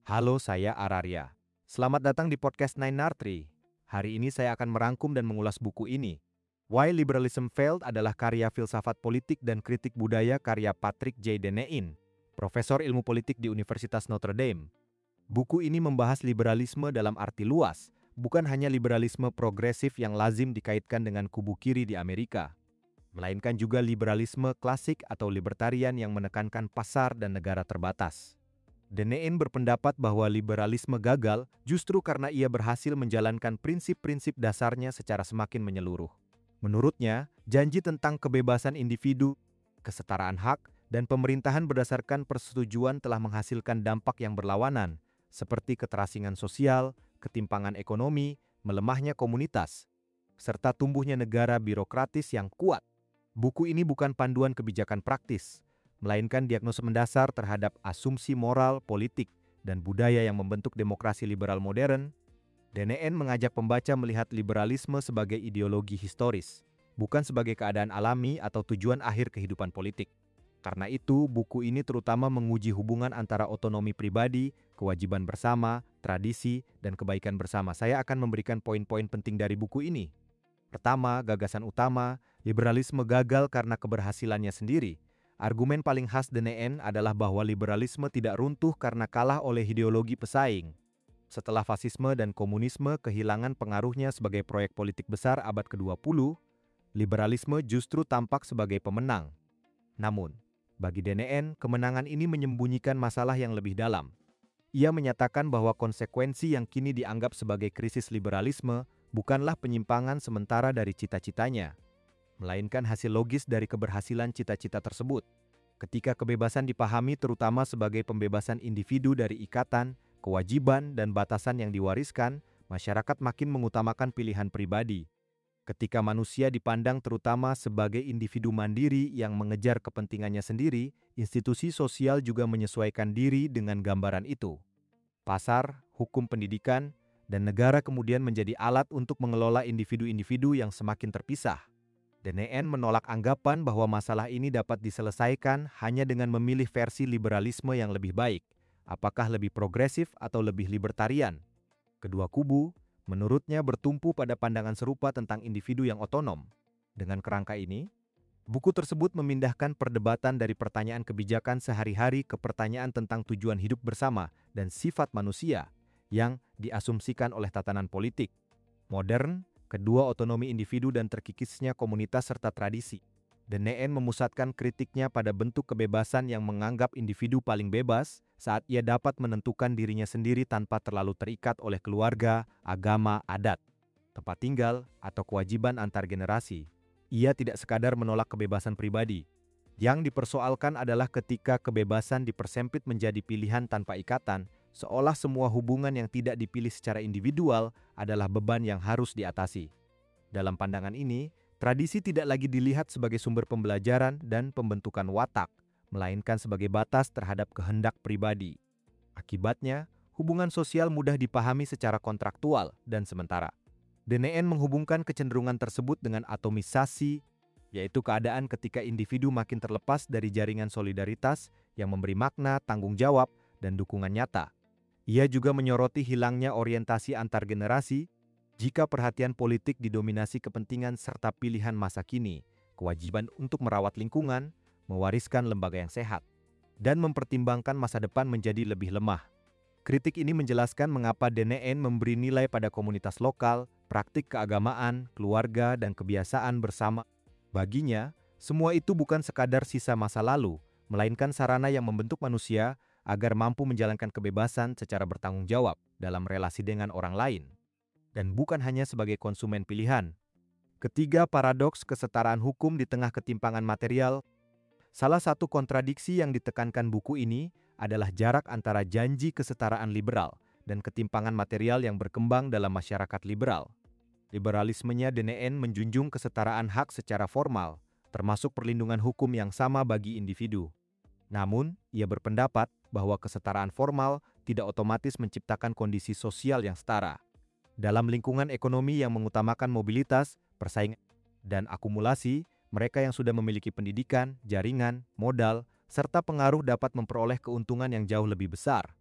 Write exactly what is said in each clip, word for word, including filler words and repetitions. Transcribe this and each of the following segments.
Halo, saya Araria. Selamat datang di podcast Nine Nartri. Hari ini saya akan merangkum dan mengulas buku ini. Why Liberalism Failed adalah karya filsafat politik dan kritik budaya karya Patrick J. Deneen, Profesor Ilmu Politik di Universitas Notre Dame. Buku ini membahas liberalisme dalam arti luas, bukan hanya liberalisme progresif yang lazim dikaitkan dengan kubu kiri di Amerika, melainkan juga liberalisme klasik atau libertarian yang menekankan pasar dan negara terbatas. Deneen berpendapat bahwa liberalisme gagal justru karena ia berhasil menjalankan prinsip-prinsip dasarnya secara semakin menyeluruh. Menurutnya, janji tentang kebebasan individu, kesetaraan hak, dan pemerintahan berdasarkan persetujuan telah menghasilkan dampak yang berlawanan, seperti keterasingan sosial, ketimpangan ekonomi, melemahnya komunitas, serta tumbuhnya negara birokratis yang kuat. Buku ini bukan panduan kebijakan praktis, melainkan diagnosa mendasar terhadap asumsi moral, politik, dan budaya yang membentuk demokrasi liberal modern. Deneen mengajak pembaca melihat liberalisme sebagai ideologi historis, bukan sebagai keadaan alami atau tujuan akhir kehidupan politik. Karena itu, buku ini terutama menguji hubungan antara otonomi pribadi, kewajiban bersama, tradisi, dan kebaikan bersama. Saya akan memberikan poin-poin penting dari buku ini. Pertama, gagasan utama, liberalisme gagal karena keberhasilannya sendiri. Argumen paling khas Deneen adalah bahwa liberalisme tidak runtuh karena kalah oleh ideologi pesaing. Setelah fasisme dan komunisme kehilangan pengaruhnya sebagai proyek politik besar abad kedua puluh, liberalisme justru tampak sebagai pemenang. Namun, bagi Deneen, kemenangan ini menyembunyikan masalah yang lebih dalam. Ia menyatakan bahwa konsekuensi yang kini dianggap sebagai krisis liberalisme bukanlah penyimpangan sementara dari cita-citanya, melainkan hasil logis dari keberhasilan cita-cita tersebut. Ketika kebebasan dipahami terutama sebagai pembebasan individu dari ikatan, kewajiban, dan batasan yang diwariskan, masyarakat makin mengutamakan pilihan pribadi. Ketika manusia dipandang terutama sebagai individu mandiri yang mengejar kepentingannya sendiri, institusi sosial juga menyesuaikan diri dengan gambaran itu. Pasar, hukum pendidikan, dan negara kemudian menjadi alat untuk mengelola individu-individu yang semakin terpisah. Deneen menolak anggapan bahwa masalah ini dapat diselesaikan hanya dengan memilih versi liberalisme yang lebih baik, apakah lebih progresif atau lebih libertarian. Kedua kubu, menurutnya bertumpu pada pandangan serupa tentang individu yang otonom. Dengan kerangka ini, buku tersebut memindahkan perdebatan dari pertanyaan kebijakan sehari-hari ke pertanyaan tentang tujuan hidup bersama dan sifat manusia yang diasumsikan oleh tatanan politik modern, kedua otonomi individu dan terkikisnya komunitas serta tradisi. Deneen memusatkan kritiknya pada bentuk kebebasan yang menganggap individu paling bebas saat ia dapat menentukan dirinya sendiri tanpa terlalu terikat oleh keluarga, agama, adat, tempat tinggal, atau kewajiban antar generasi. Ia tidak sekadar menolak kebebasan pribadi. Yang dipersoalkan adalah ketika kebebasan dipersempit menjadi pilihan tanpa ikatan, seolah semua hubungan yang tidak dipilih secara individual adalah beban yang harus diatasi. Dalam pandangan ini, tradisi tidak lagi dilihat sebagai sumber pembelajaran dan pembentukan watak, melainkan sebagai batas terhadap kehendak pribadi. Akibatnya, hubungan sosial mudah dipahami secara kontraktual dan sementara. Deneen menghubungkan kecenderungan tersebut dengan atomisasi, yaitu keadaan ketika individu makin terlepas dari jaringan solidaritas yang memberi makna, tanggung jawab, dan dukungan nyata. Ia juga menyoroti hilangnya orientasi antar generasi jika perhatian politik didominasi kepentingan serta pilihan masa kini, kewajiban untuk merawat lingkungan, mewariskan lembaga yang sehat, dan mempertimbangkan masa depan menjadi lebih lemah. Kritik ini menjelaskan mengapa Deneen memberi nilai pada komunitas lokal, praktik keagamaan, keluarga, dan kebiasaan bersama. Baginya, semua itu bukan sekadar sisa masa lalu, melainkan sarana yang membentuk manusia agar mampu menjalankan kebebasan secara bertanggung jawab dalam relasi dengan orang lain, dan bukan hanya sebagai konsumen pilihan. Ketiga, paradoks kesetaraan hukum di tengah ketimpangan material. Salah satu kontradiksi yang ditekankan buku ini adalah jarak antara janji kesetaraan liberal dan ketimpangan material yang berkembang dalam masyarakat liberal. Liberalismenya Deneen menjunjung kesetaraan hak secara formal, termasuk perlindungan hukum yang sama bagi individu. Namun, ia berpendapat bahwa kesetaraan formal tidak otomatis menciptakan kondisi sosial yang setara. Dalam lingkungan ekonomi yang mengutamakan mobilitas, persaingan, dan akumulasi, mereka yang sudah memiliki pendidikan, jaringan, modal, serta pengaruh dapat memperoleh keuntungan yang jauh lebih besar.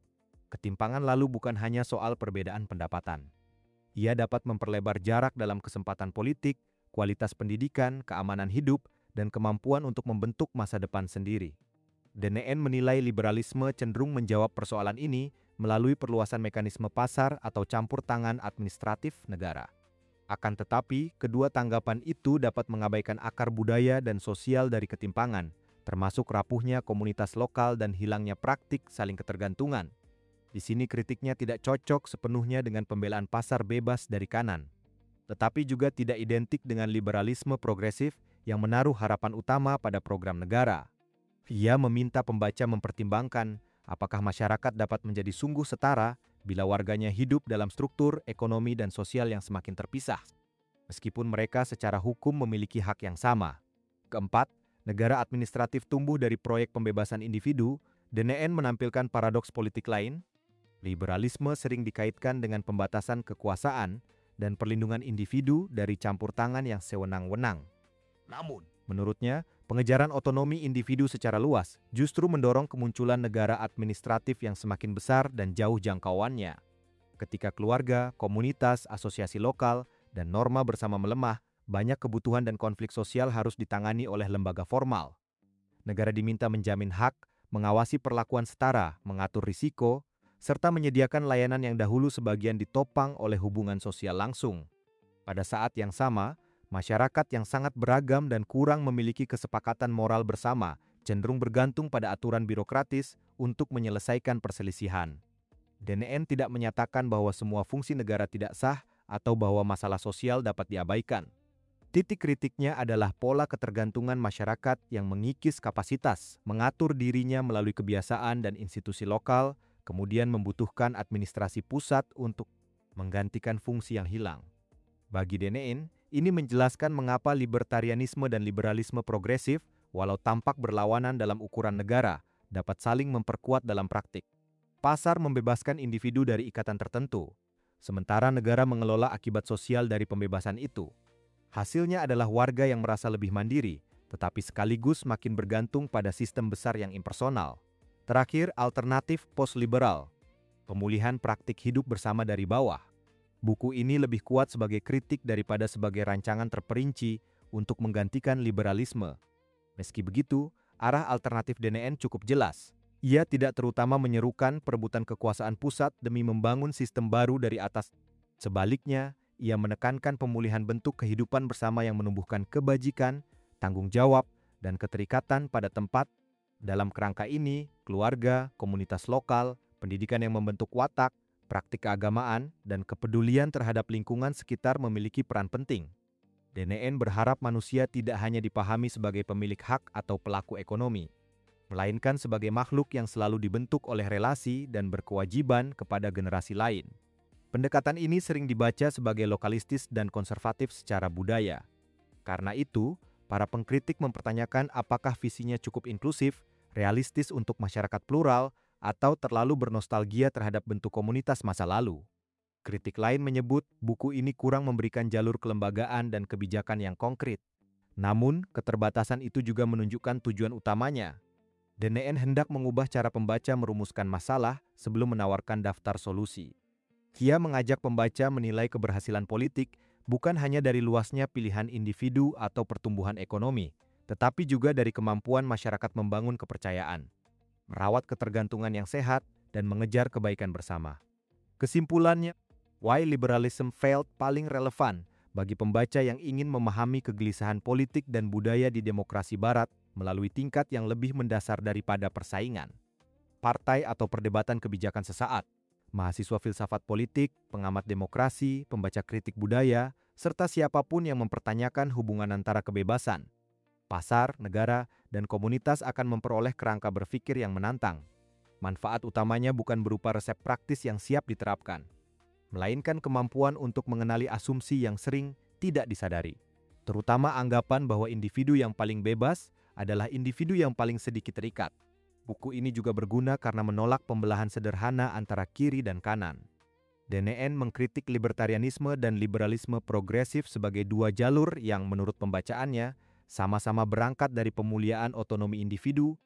Ketimpangan lalu bukan hanya soal perbedaan pendapatan. Ia dapat memperlebar jarak dalam kesempatan politik, kualitas pendidikan, keamanan hidup, dan kemampuan untuk membentuk masa depan sendiri. D N N menilai liberalisme cenderung menjawab persoalan ini melalui perluasan mekanisme pasar atau campur tangan administratif negara. Akan tetapi, kedua tanggapan itu dapat mengabaikan akar budaya dan sosial dari ketimpangan, termasuk rapuhnya komunitas lokal dan hilangnya praktik saling ketergantungan. Di sini kritiknya tidak cocok sepenuhnya dengan pembelaan pasar bebas dari kanan, tetapi juga tidak identik dengan liberalisme progresif yang menaruh harapan utama pada program negara. Ia meminta pembaca mempertimbangkan apakah masyarakat dapat menjadi sungguh setara bila warganya hidup dalam struktur ekonomi dan sosial yang semakin terpisah, meskipun mereka secara hukum memiliki hak yang sama. Keempat, negara administratif tumbuh dari proyek pembebasan individu. D N N menampilkan paradoks politik lain. Liberalisme sering dikaitkan dengan pembatasan kekuasaan dan perlindungan individu dari campur tangan yang sewenang-wenang. Namun, menurutnya, pengejaran otonomi individu secara luas justru mendorong kemunculan negara administratif yang semakin besar dan jauh jangkauannya. Ketika keluarga, komunitas, asosiasi lokal, dan norma bersama melemah, banyak kebutuhan dan konflik sosial harus ditangani oleh lembaga formal. Negara diminta menjamin hak, mengawasi perlakuan setara, mengatur risiko, serta menyediakan layanan yang dahulu sebagian ditopang oleh hubungan sosial langsung. Pada saat yang sama, masyarakat yang sangat beragam dan kurang memiliki kesepakatan moral bersama cenderung bergantung pada aturan birokratis untuk menyelesaikan perselisihan. D N N tidak menyatakan bahwa semua fungsi negara tidak sah atau bahwa masalah sosial dapat diabaikan. Titik kritiknya adalah pola ketergantungan masyarakat yang mengikis kapasitas, mengatur dirinya melalui kebiasaan dan institusi lokal, kemudian membutuhkan administrasi pusat untuk menggantikan fungsi yang hilang. Bagi D N N, ini menjelaskan mengapa libertarianisme dan liberalisme progresif, walau tampak berlawanan dalam ukuran negara, dapat saling memperkuat dalam praktik. Pasar membebaskan individu dari ikatan tertentu, sementara negara mengelola akibat sosial dari pembebasan itu. Hasilnya adalah warga yang merasa lebih mandiri, tetapi sekaligus makin bergantung pada sistem besar yang impersonal. Terakhir, alternatif post-liberal, pemulihan praktik hidup bersama dari bawah. Buku ini lebih kuat sebagai kritik daripada sebagai rancangan terperinci untuk menggantikan liberalisme. Meski begitu, arah alternatif D N N cukup jelas. Ia tidak terutama menyerukan perebutan kekuasaan pusat demi membangun sistem baru dari atas. Sebaliknya, ia menekankan pemulihan bentuk kehidupan bersama yang menumbuhkan kebajikan, tanggung jawab, dan keterikatan pada tempat. Dalam kerangka ini, keluarga, komunitas lokal, pendidikan yang membentuk watak, praktik keagamaan, dan kepedulian terhadap lingkungan sekitar memiliki peran penting. D N N berharap manusia tidak hanya dipahami sebagai pemilik hak atau pelaku ekonomi, melainkan sebagai makhluk yang selalu dibentuk oleh relasi dan berkewajiban kepada generasi lain. Pendekatan ini sering dibaca sebagai lokalistis dan konservatif secara budaya. Karena itu, para pengkritik mempertanyakan apakah visinya cukup inklusif, realistis untuk masyarakat plural, atau terlalu bernostalgia terhadap bentuk komunitas masa lalu. Kritik lain menyebut buku ini kurang memberikan jalur kelembagaan dan kebijakan yang konkret. Namun, keterbatasan itu juga menunjukkan tujuan utamanya. D N N hendak mengubah cara pembaca merumuskan masalah sebelum menawarkan daftar solusi. Ia mengajak pembaca menilai keberhasilan politik bukan hanya dari luasnya pilihan individu atau pertumbuhan ekonomi, tetapi juga dari kemampuan masyarakat membangun kepercayaan, merawat ketergantungan yang sehat, dan mengejar kebaikan bersama. Kesimpulannya, Why Liberalism Failed paling relevan bagi pembaca yang ingin memahami kegelisahan politik dan budaya di demokrasi barat melalui tingkat yang lebih mendasar daripada persaingan, partai atau perdebatan kebijakan sesaat. Mahasiswa filsafat politik, pengamat demokrasi, pembaca kritik budaya, serta siapapun yang mempertanyakan hubungan antara kebebasan, pasar, negara, dan komunitas akan memperoleh kerangka berpikir yang menantang. Manfaat utamanya bukan berupa resep praktis yang siap diterapkan, melainkan kemampuan untuk mengenali asumsi yang sering tidak disadari, terutama anggapan bahwa individu yang paling bebas adalah individu yang paling sedikit terikat. Buku ini juga berguna karena menolak pembelahan sederhana antara kiri dan kanan. D N N mengkritik libertarianisme dan liberalisme progresif sebagai dua jalur yang menurut pembacaannya sama-sama berangkat dari pemuliaan otonomi individu,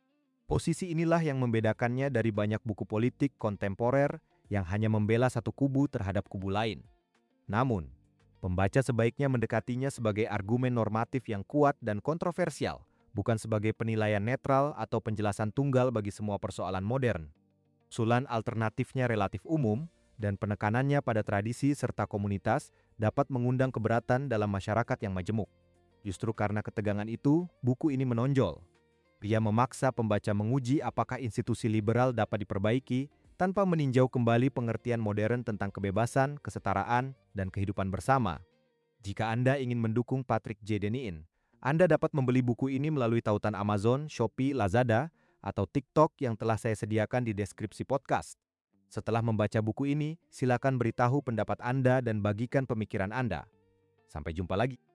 Posisi inilah yang membedakannya dari banyak buku politik kontemporer yang hanya membela satu kubu terhadap kubu lain. Namun, pembaca sebaiknya mendekatinya sebagai argumen normatif yang kuat dan kontroversial, bukan sebagai penilaian netral atau penjelasan tunggal bagi semua persoalan modern. Usulan alternatifnya relatif umum, dan penekanannya pada tradisi serta komunitas dapat mengundang keberatan dalam masyarakat yang majemuk. Justru karena ketegangan itu, buku ini menonjol. Dia memaksa pembaca menguji apakah institusi liberal dapat diperbaiki tanpa meninjau kembali pengertian modern tentang kebebasan, kesetaraan, dan kehidupan bersama. Jika Anda ingin mendukung Patrick J. Deneen, Anda dapat membeli buku ini melalui tautan Amazon, Shopee, Lazada, atau TikTok yang telah saya sediakan di deskripsi podcast. Setelah membaca buku ini, silakan beritahu pendapat Anda dan bagikan pemikiran Anda. Sampai jumpa lagi.